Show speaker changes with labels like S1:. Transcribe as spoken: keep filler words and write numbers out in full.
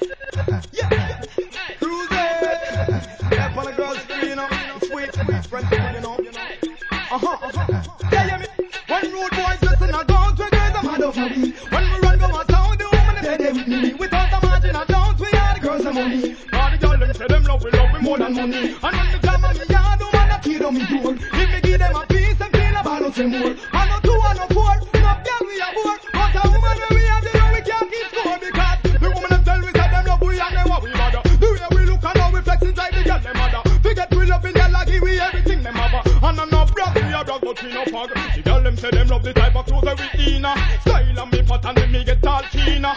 S1: Yeah, cruising. Yeah, for the girls, you know, sweet, sweet friend, you know. Uh huh, uh huh. Yeah, yeah, me. When road boys listen, I go to girls, I'm mad over me. When we run, go out sound, the woman they there with me. Without the margin, I don't, we are the girls, I'm money. All the girls, them say them love, we love me more than money. And when the jam on me, yeah, the man that kid on me door. If me give them a piece, them feel about no say more. I no two, I no four, no girl we are bored. But a woman when we have the know we can't keep score. Because the woman them tell we say them love, we and them what we bother. The way we look and how we flex is like the girl them mother. Forget we love in their laggy, we everything them have. And I'm not brag, we are brag, but we no pog. The girl them say them love the type of clothes that we in. Style and me pot and me get all keener.